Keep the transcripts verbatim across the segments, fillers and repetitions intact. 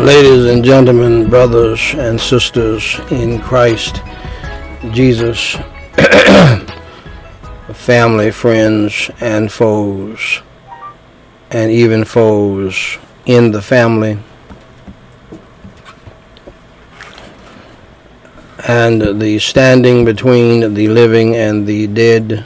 Ladies and gentlemen, brothers and sisters in Christ Jesus, family, friends, and foes, and even foes in the family, and the standing between the living and the dead,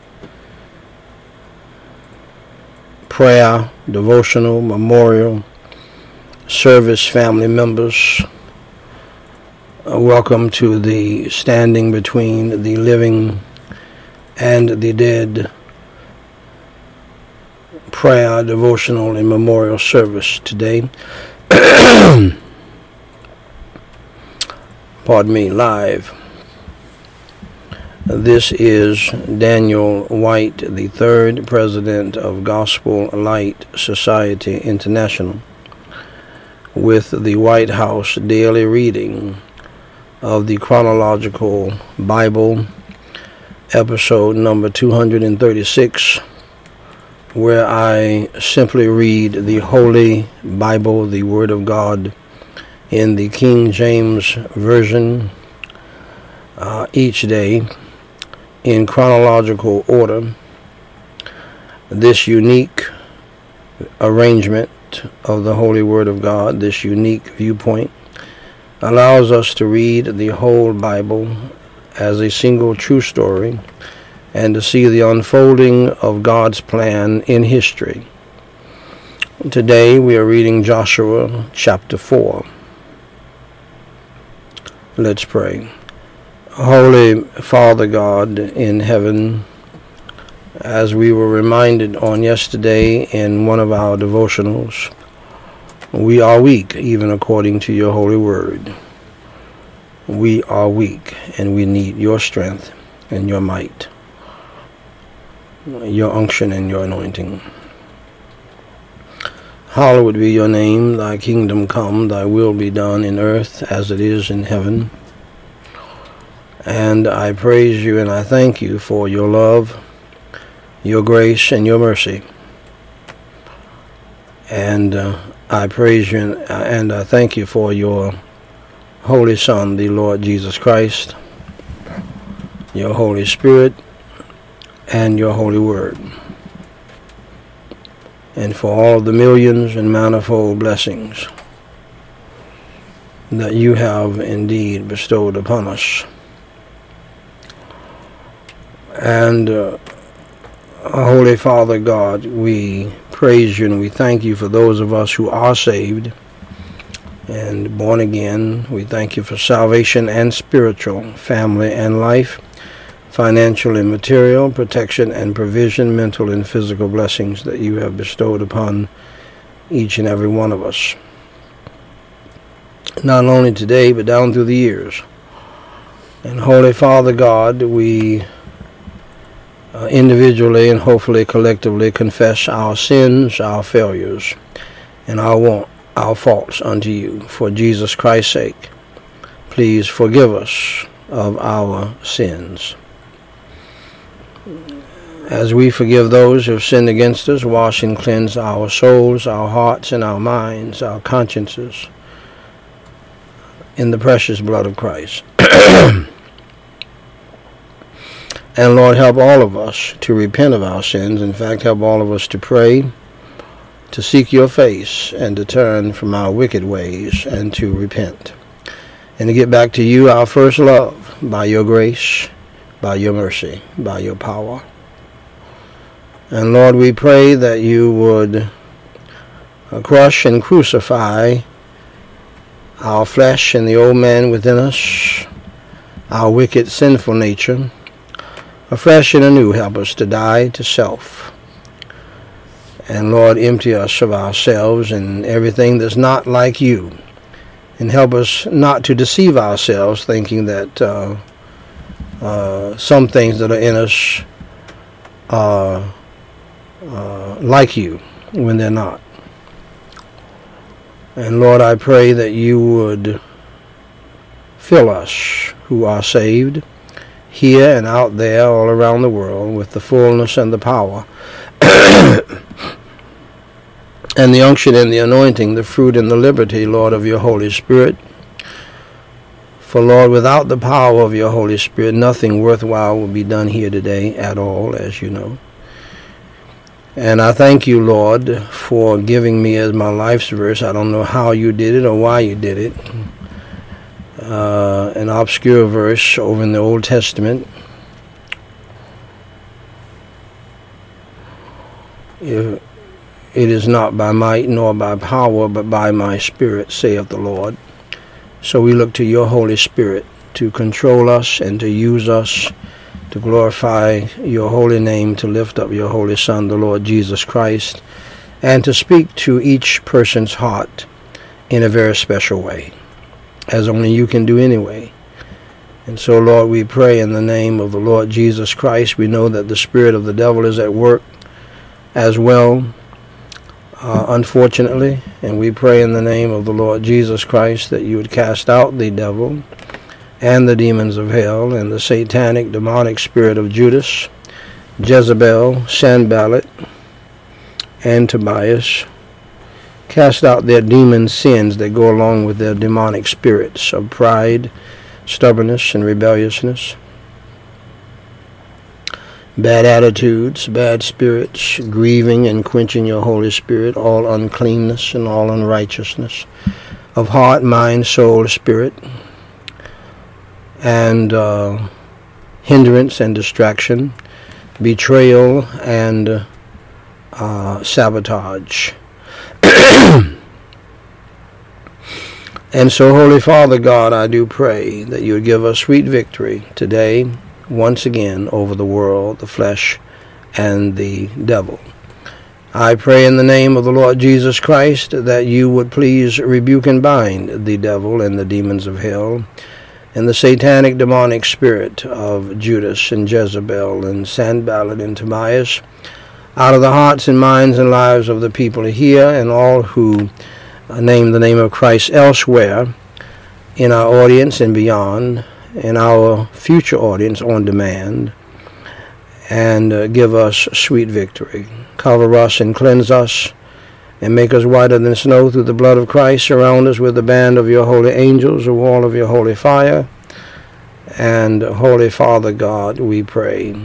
prayer, devotional, memorial, service family members, uh, welcome to the Standing Between the Living and the Dead prayer, devotional, and memorial service today. Pardon me, live. This is Daniel White, the third president of Gospel Light Society International, with the White House daily reading of the Chronological Bible, episode number two hundred thirty-six, where I simply read the Holy Bible, the Word of God, in the King James Version uh, each day in chronological order. This unique arrangement of the Holy Word of God, this unique viewpoint, allows us to read the whole Bible as a single true story and to see the unfolding of God's plan in history. Today we are reading Joshua chapter four. Let's pray. Holy Father God in heaven, as we were reminded on yesterday in one of our devotionals, we are weak, even according to your holy word. We are weak, and we need your strength and your might, your unction and your anointing. Hallowed be your name, thy kingdom come, thy will be done in earth as it is in heaven. And I praise you and I thank you for your love, your grace, and your mercy. And uh, I praise you and, uh, and I thank you for your Holy Son, the Lord Jesus Christ, your Holy Spirit, and your Holy Word, and for all the millions and manifold blessings that you have indeed bestowed upon us. And uh, Holy Father God, we praise you and we thank you for those of us who are saved and born again. We thank you for salvation and spiritual, family and life, financial and material, protection and provision, mental and physical blessings that you have bestowed upon each and every one of us. Not only today, but down through the years. And Holy Father God, we Uh, individually and hopefully collectively confess our sins, our failures, and our want, our faults unto you. For Jesus Christ's sake, please forgive us of our sins, as we forgive those who have sinned against us. Wash and cleanse our souls, our hearts, and our minds, our consciences, in the precious blood of Christ. And Lord, help all of us to repent of our sins. In fact, help all of us to pray, to seek your face, and to turn from our wicked ways, and to repent, and to get back to you, our first love, by your grace, by your mercy, by your power. And Lord, we pray that you would crush and crucify our flesh and the old man within us, our wicked, sinful nature. Afresh and anew, help us to die to self. And Lord, empty us of ourselves and everything that's not like you. And help us not to deceive ourselves, thinking that uh, uh, some things that are in us are uh, like you when they're not. And Lord, I pray that you would fill us who are saved, here and out there all around the world, with the fullness and the power and the unction and the anointing, the fruit and the liberty, Lord, of your Holy Spirit. For, Lord, without the power of your Holy Spirit, nothing worthwhile will be done here today at all, as you know. And I thank you, Lord, for giving me as my life's verse. I don't know how you did it or why you did it. Uh, an obscure verse over in the Old Testament. If it is not by might nor by power, but by my Spirit, saith the Lord. So we look to your Holy Spirit to control us and to use us to glorify your holy name, to lift up your holy Son, the Lord Jesus Christ, and to speak to each person's heart in a very special way, as only you can do anyway. And so, Lord, we pray in the name of the Lord Jesus Christ. We know that the spirit of the devil is at work as well, uh, unfortunately, and we pray in the name of the Lord Jesus Christ that you would cast out the devil and the demons of hell and the satanic demonic spirit of Judas, Jezebel, Sanballat, and Tobias. Cast out their demon sins that go along with their demonic spirits of pride, stubbornness, and rebelliousness, bad attitudes, bad spirits, grieving and quenching your Holy Spirit, all uncleanness and all unrighteousness of heart, mind, soul, spirit, and uh, hindrance and distraction, betrayal and uh, sabotage. And so, Holy Father God, I do pray that you would give us sweet victory today, once again, over the world, the flesh, and the devil. I pray in the name of the Lord Jesus Christ that you would please rebuke and bind the devil and the demons of hell, and the satanic demonic spirit of Judas and Jezebel and Sanballat and Tobias out of the hearts and minds and lives of the people here and all who name the name of Christ elsewhere in our audience and beyond, in our future audience on demand, and uh, give us sweet victory. Cover us and cleanse us and make us whiter than snow through the blood of Christ. Surround us with the band of your holy angels, a wall of your holy fire. And Holy Father God, we pray.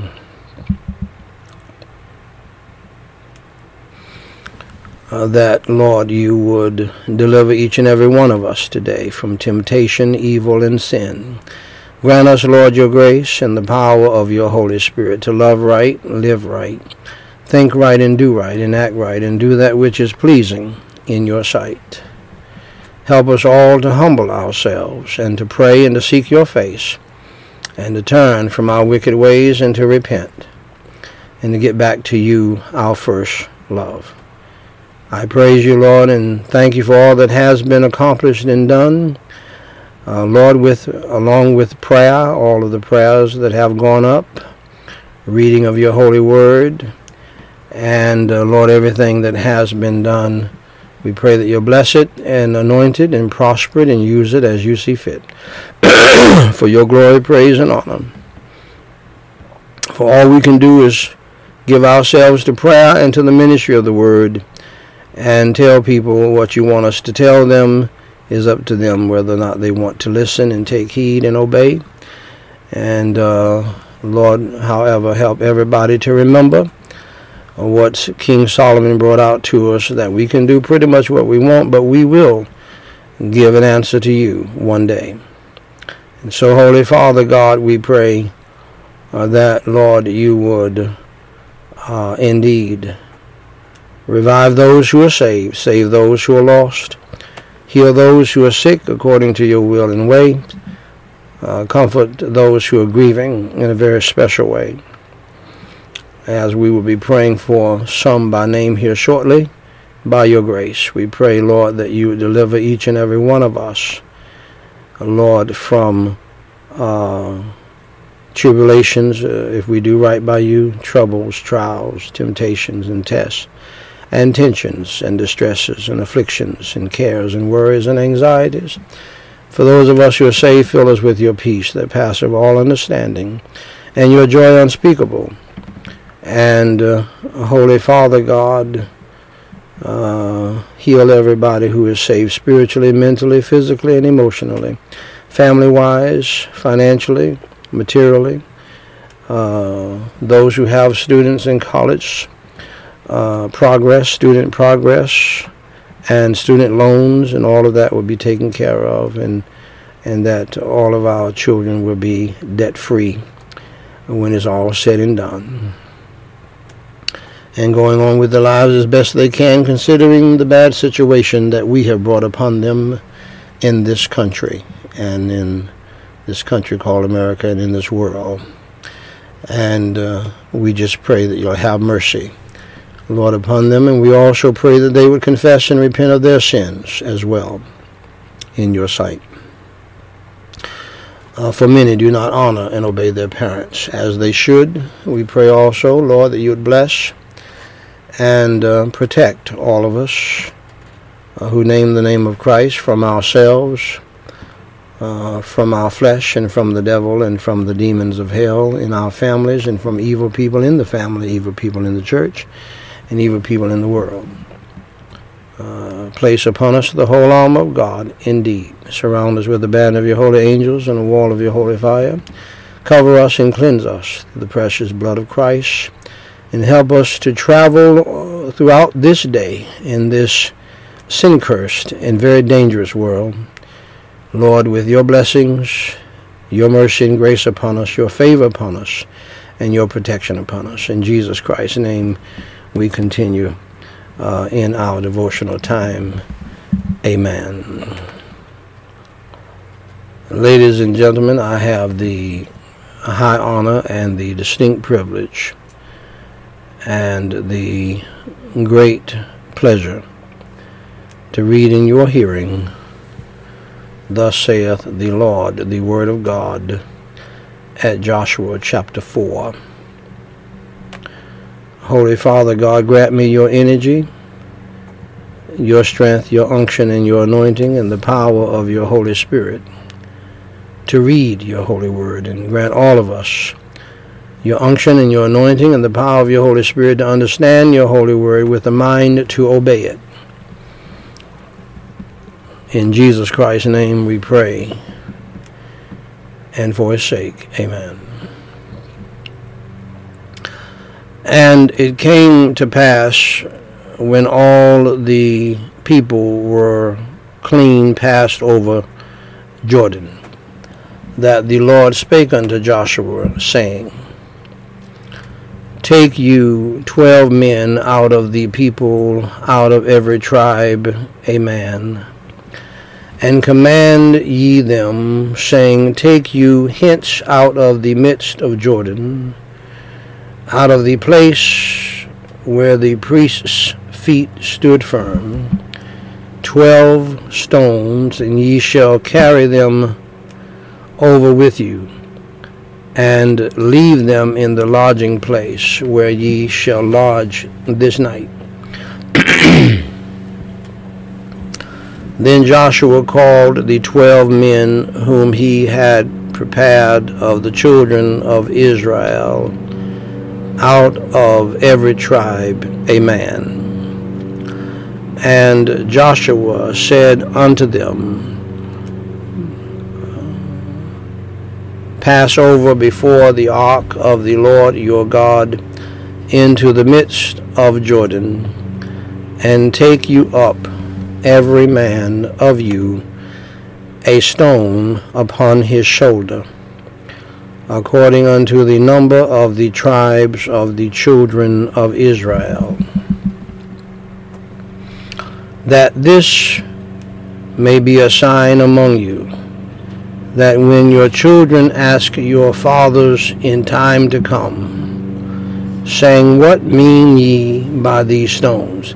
Uh, that, Lord, you would deliver each and every one of us today from temptation, evil, and sin. Grant us, Lord, your grace and the power of your Holy Spirit to love right, live right, think right, and do right, and act right, and do that which is pleasing in your sight. Help us all to humble ourselves and to pray and to seek your face and to turn from our wicked ways and to repent and to get back to you, our first love. I praise you, Lord, and thank you for all that has been accomplished and done. Uh, Lord, with along with prayer, all of the prayers that have gone up, reading of your holy word, and, uh, Lord, everything that has been done, we pray that you'll bless it and anoint it and prosper it and use it as you see fit for your glory, praise, and honor. For all we can do is give ourselves to prayer and to the ministry of the word, and tell people what you want us to tell them. Is up to them whether or not they want to listen and take heed and obey. And uh, Lord, however, help everybody to remember what King Solomon brought out to us, that we can do pretty much what we want, but we will give an answer to you one day. And so, Holy Father God, we pray uh, that, Lord, you would uh, indeed revive those who are saved, save those who are lost, heal those who are sick according to your will and way, uh, comfort those who are grieving in a very special way. As we will be praying for some by name here shortly, by your grace, we pray, Lord, that you would deliver each and every one of us, Lord, from uh, tribulations, uh, if we do right by you, troubles, trials, temptations, and tests, and tensions and distresses and afflictions and cares and worries and anxieties. For those of us who are saved, fill us with your peace that passeth all understanding, and your joy unspeakable. And uh, Holy Father God, Uh, heal everybody who is saved spiritually, mentally, physically, and emotionally, family-wise, financially, materially. Uh, those who have students in college, uh, progress, student progress, and student loans, and all of that will be taken care of, and and that all of our children will be debt-free when it's all said and done, and going on with their lives as best they can, considering the bad situation that we have brought upon them in this country, and in this country called America, and in this world. And uh, we just pray that you'll have mercy, Lord, upon them, and we also pray that they would confess and repent of their sins as well in your sight. Uh, for many do not honor and obey their parents as they should. We pray also, Lord, that you would bless and uh, protect all of us uh, who name the name of Christ from ourselves, uh, from our flesh, and from the devil, and from the demons of hell in our families, and from evil people in the family, evil people in the church, and evil people in the world. Uh, place upon us the whole armor of God, indeed. Surround us with the band of your holy angels and a wall of your holy fire. Cover us and cleanse us through the precious blood of Christ, and help us to travel throughout this day in this sin-cursed and very dangerous world, Lord, with your blessings, your mercy and grace upon us, your favor upon us, and your protection upon us. In Jesus Christ's name we continue uh, in our devotional time. Amen. Ladies and gentlemen, I have the high honor and the distinct privilege and the great pleasure to read in your hearing, Thus saith the Lord, the word of God, at Joshua chapter four. Holy Father God, grant me your energy, your strength, your unction, and your anointing, and the power of your Holy Spirit to read your holy word, and grant all of us your unction and your anointing and the power of your Holy Spirit to understand your holy word with a mind to obey it. In Jesus Christ's name we pray, and for his sake, amen. And it came to pass, when all the people were clean passed over Jordan, that the Lord spake unto Joshua, saying, Take you twelve men out of the people, out of every tribe, a man, and command ye them, saying, Take you hence out of the midst of Jordan, out of the place where the priest's feet stood firm, twelve stones, and ye shall carry them over with you, and leave them in the lodging place where ye shall lodge this night. Then Joshua called the twelve men whom he had prepared of the children of Israel, out of every tribe a man. And Joshua said unto them, Pass over before the ark of the Lord your God into the midst of Jordan, and take you up every man of you a stone upon his shoulder, according unto the number of the tribes of the children of Israel, that this may be a sign among you, that when your children ask your fathers in time to come, saying, What mean ye by these stones?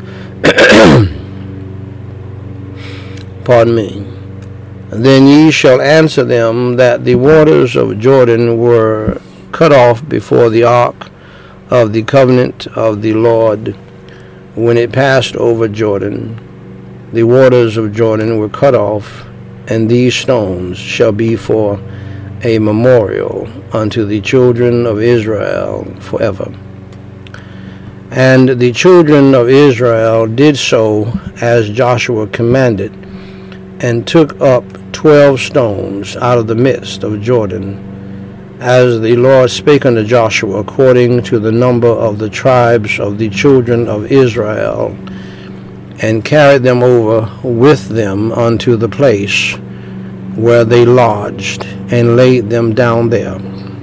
Pardon me. Then ye shall answer them that the waters of Jordan were cut off before the ark of the covenant of the Lord when it passed over Jordan. The waters of Jordan were cut off, and these stones shall be for a memorial unto the children of Israel forever. And the children of Israel did so as Joshua commanded, and took up twelve stones out of the midst of Jordan, as the Lord spake unto Joshua, according to the number of the tribes of the children of Israel, and carried them over with them unto the place where they lodged, and laid them down there.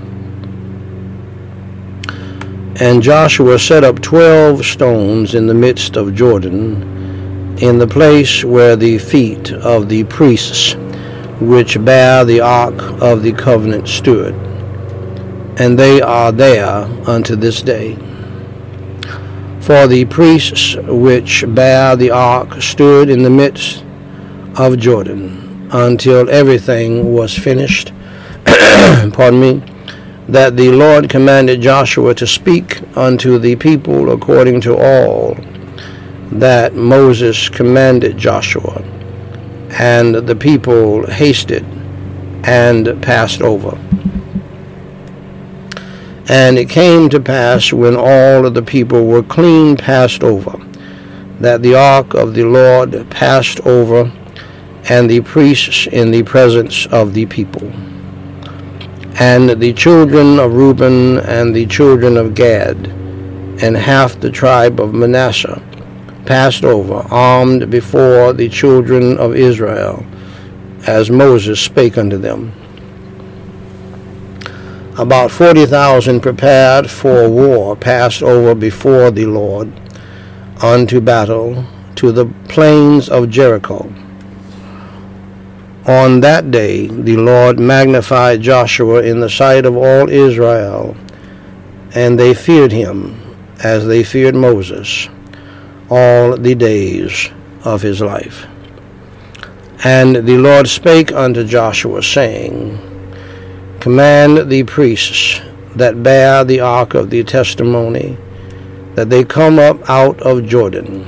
And Joshua set up twelve stones in the midst of Jordan, in the place where the feet of the priests which bear the ark of the covenant stood, and they are there unto this day. For the priests which bear the ark stood in the midst of Jordan until everything was finished, pardon me, that the Lord commanded Joshua to speak unto the people according to all that Moses commanded Joshua. And the people hasted and passed over. And it came to pass, when all of the people were clean passed over, that the ark of the Lord passed over, and the priests in the presence of the people. And the children of Reuben and the children of Gad, and half the tribe of Manasseh, passed over, armed before the children of Israel, as Moses spake unto them. About forty thousand prepared for war passed over before the Lord unto battle to the plains of Jericho. On that day the Lord magnified Joshua in the sight of all Israel, and they feared him as they feared Moses all the days of his life. And the Lord spake unto Joshua, saying, Command the priests that bear the ark of the testimony, that they come up out of Jordan.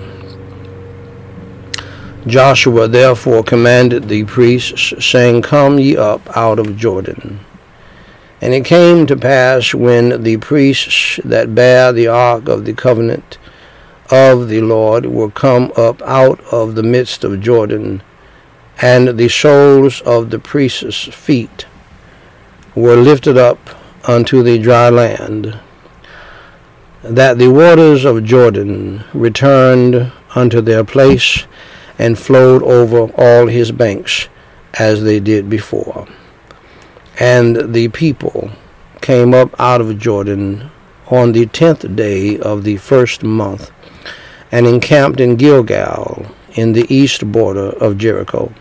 Joshua therefore commanded the priests, saying, Come ye up out of Jordan. And it came to pass, when the priests that bear the ark of the covenant of the Lord were come up out of the midst of Jordan, and the soles of the priests' feet were lifted up unto the dry land, that the waters of Jordan returned unto their place, and flowed over all his banks, as they did before. And the people came up out of Jordan on the tenth day of the first month, and encamped in Gilgal, in the east border of Jericho.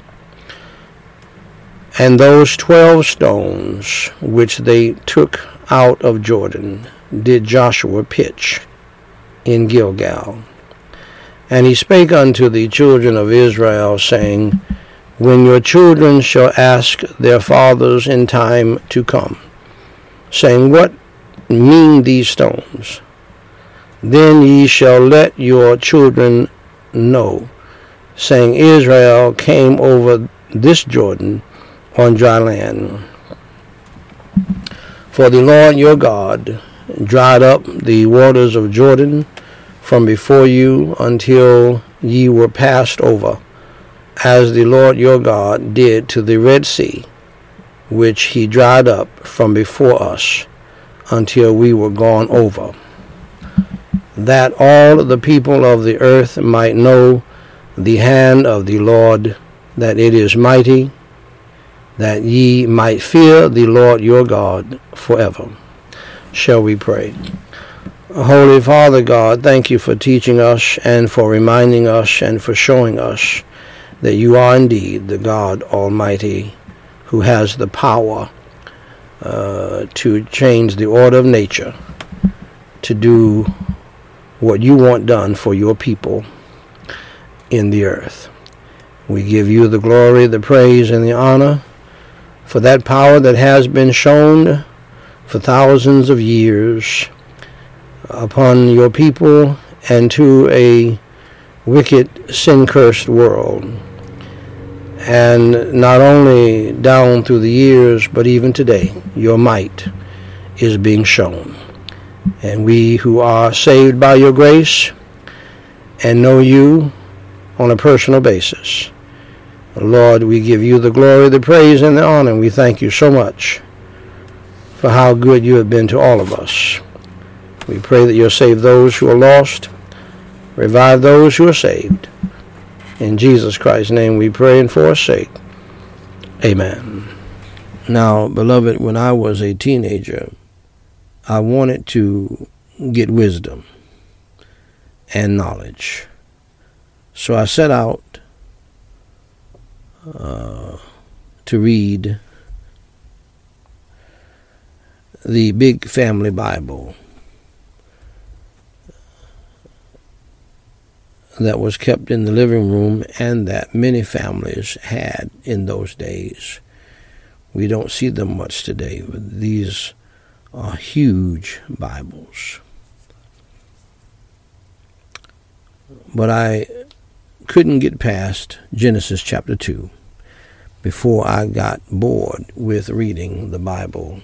And those twelve stones which they took out of Jordan did Joshua pitch in Gilgal. And he spake unto the children of Israel, saying, When your children shall ask their fathers in time to come, saying, What mean these stones? Then ye shall let your children know, saying, Israel came over this Jordan on dry land. For the Lord your God dried up the waters of Jordan from before you until ye were passed over, as the Lord your God did to the Red Sea, which he dried up from before us until we were gone over, that all the people of the earth might know the hand of the Lord, that it is mighty, that ye might fear the Lord your God forever. Shall we pray? Holy Father God, thank you for teaching us, and for reminding us, and for showing us that you are indeed the God Almighty, who has the power uh, to change the order of nature, to do what you want done for your people in the earth. We give you the glory, the praise, and the honor for that power that has been shown for thousands of years upon your people and to a wicked, sin-cursed world. And not only down through the years, but even today, your might is being shown. And we who are saved by your grace and know you on a personal basis, Lord, we give you the glory, the praise, and the honor. We thank you so much for how good you have been to all of us. We pray that you'll save those who are lost, revive those who are saved. In Jesus Christ's name we pray and forsake. Amen. Now, beloved, when I was a teenager, I wanted to get wisdom and knowledge. So I set out uh, to read the Big Family Bible that was kept in the living room and that many families had in those days. We don't see them much today, but these are huge Bibles. But I couldn't get past Genesis chapter two before I got bored with reading the Bible.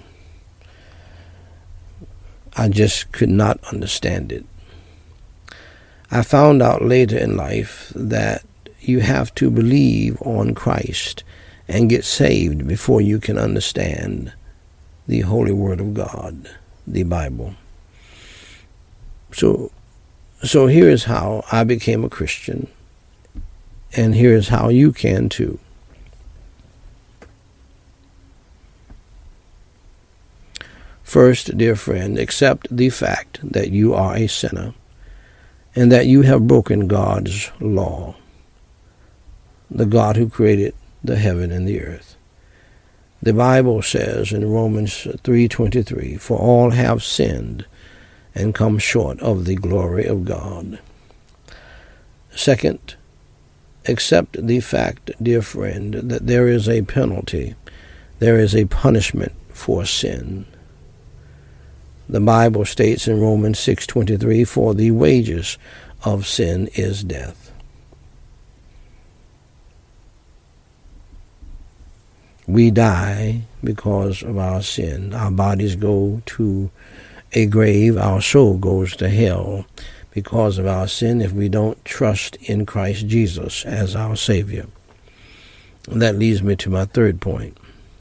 I just could not understand it. I found out later in life that you have to believe on Christ and get saved before you can understand the Holy Word of God, the Bible. So, so here is how I became a Christian, and here is how you can too. First, dear friend, accept the fact that you are a sinner and that you have broken God's law, the God who created the heaven and the earth. The Bible says in Romans three twenty-three, "For all have sinned and come short of the glory of God." Second, accept the fact, dear friend, that there is a penalty, there is a punishment for sin. The Bible states in Romans six twenty-three, "For the wages of sin is death." We die because of our sin. Our bodies go to a grave. Our soul goes to hell because of our sin if we don't trust in Christ Jesus as our Savior. And that leads me to my third point.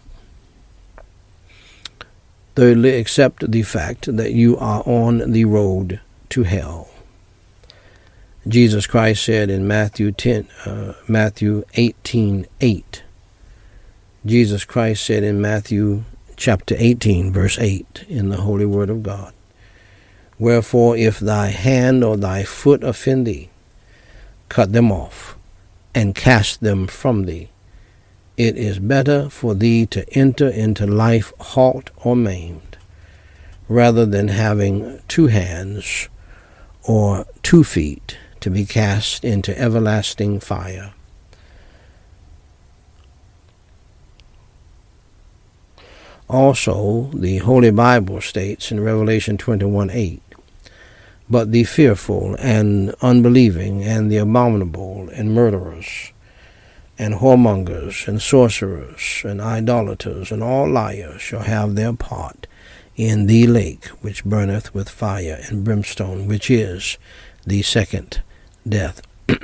Thirdly, accept the fact that you are on the road to hell. Jesus Christ said in Matthew ten, uh, Matthew eighteen eight. Jesus Christ said in Matthew chapter eighteen, verse eight, in the Holy Word of God, "Wherefore, if thy hand or thy foot offend thee, cut them off, and cast them from thee. It is better for thee to enter into life halt or maimed, rather than having two hands or two feet to be cast into everlasting fire." Also, the Holy Bible states in Revelation twenty-one eight, "But the fearful and unbelieving and the abominable and murderers and whoremongers and sorcerers and idolaters and all liars shall have their part in the lake which burneth with fire and brimstone, which is the second death."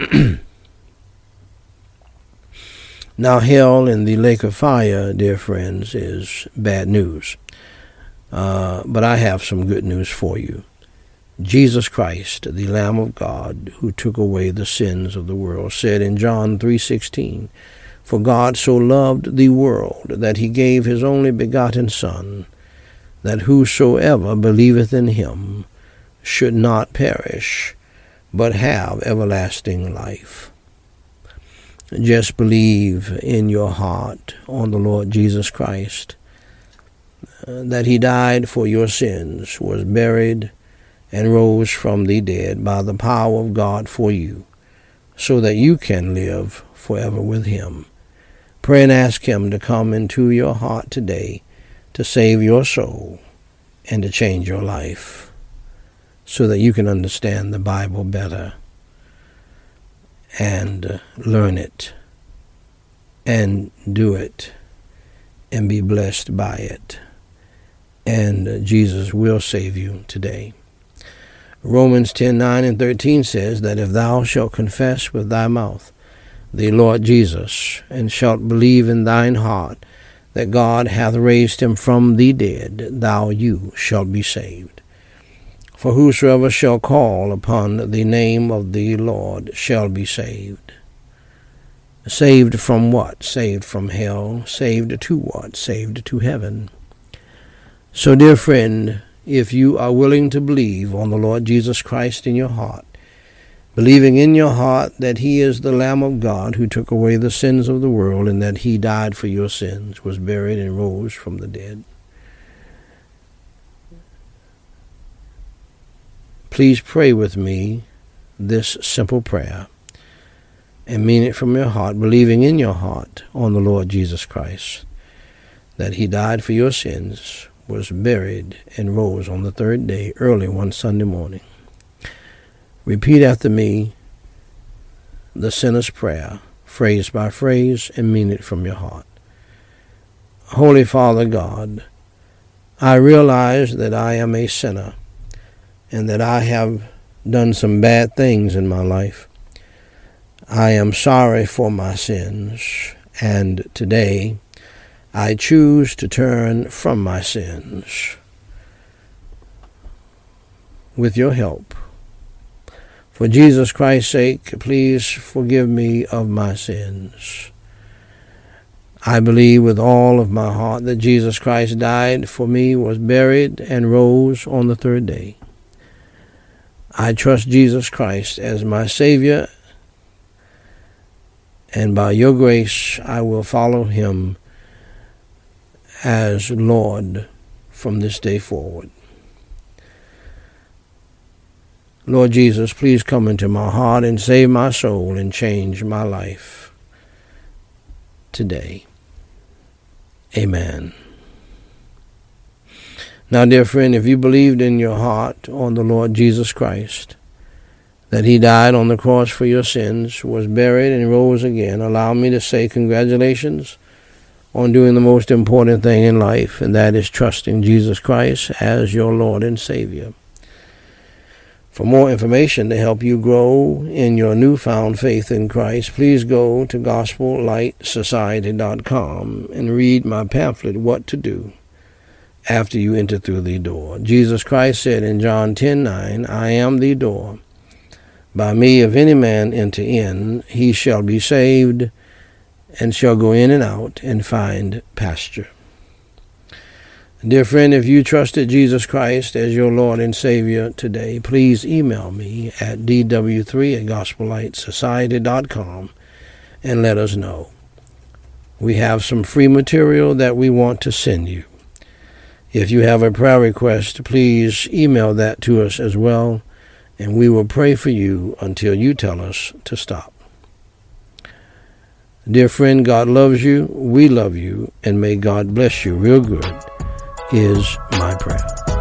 Now, hell and the lake of fire, dear friends, is bad news. Uh, but I have some good news for you. Jesus Christ, the Lamb of God, who took away the sins of the world, said in John three sixteen, "For God so loved the world that he gave his only begotten Son, that whosoever believeth in him should not perish, but have everlasting life." Just believe in your heart on the Lord Jesus Christ, uh, that he died for your sins, was buried, and rose from the dead by the power of God for you, so that you can live forever with him. Pray and ask him to come into your heart today to save your soul and to change your life, so that you can understand the Bible better and learn it and do it and be blessed by it and Jesus will save you today. Romans ten nine and thirteen says that if thou shalt confess with thy mouth the Lord Jesus, and shalt believe in thine heart that God hath raised him from the dead, thou you shalt be saved. For whosoever shall call upon the name of the Lord shall be saved. Saved from what? Saved from hell. Saved to what? Saved to heaven. So, dear friend, if you are willing to believe on the Lord Jesus Christ in your heart, believing in your heart that he is the Lamb of God who took away the sins of the world, and that he died for your sins, was buried, and rose from the dead, please pray with me this simple prayer and mean it from your heart, believing in your heart on the Lord Jesus Christ, that he died for your sins, was buried, and rose on the third day early one Sunday morning. Repeat after me the sinner's prayer, phrase by phrase, and mean it from your heart. Holy Father God, I realize that I am a sinner and that I have done some bad things in my life. I am sorry for my sins, and today I choose to turn from my sins. With your help, for Jesus Christ's sake, please forgive me of my sins. I believe with all of my heart that Jesus Christ died for me, was buried, and rose on the third day. I trust Jesus Christ as my Savior, and by your grace I will follow him as Lord from this day forward. Lord Jesus, please come into my heart and save my soul and change my life today. Amen. Now, dear friend, if you believed in your heart on the Lord Jesus Christ, that he died on the cross for your sins, was buried, and rose again, allow me to say congratulations on doing the most important thing in life, and that is trusting Jesus Christ as your Lord and Savior. For more information to help you grow in your newfound faith in Christ, please go to gospel light society dot com and read my pamphlet, What to Do After You Enter Through the Door. Jesus Christ said in John ten nine, I am the door. By me, if any man enter in, he shall be saved, and shall go in and out and find pasture. Dear friend, if you trusted Jesus Christ as your Lord and Savior today, please email me at d w three at gospel light society dot com and let us know. We have some free material that we want to send you. If you have a prayer request, please email that to us as well, and we will pray for you until you tell us to stop. Dear friend, God loves you, we love you, and may God bless you real good is my prayer.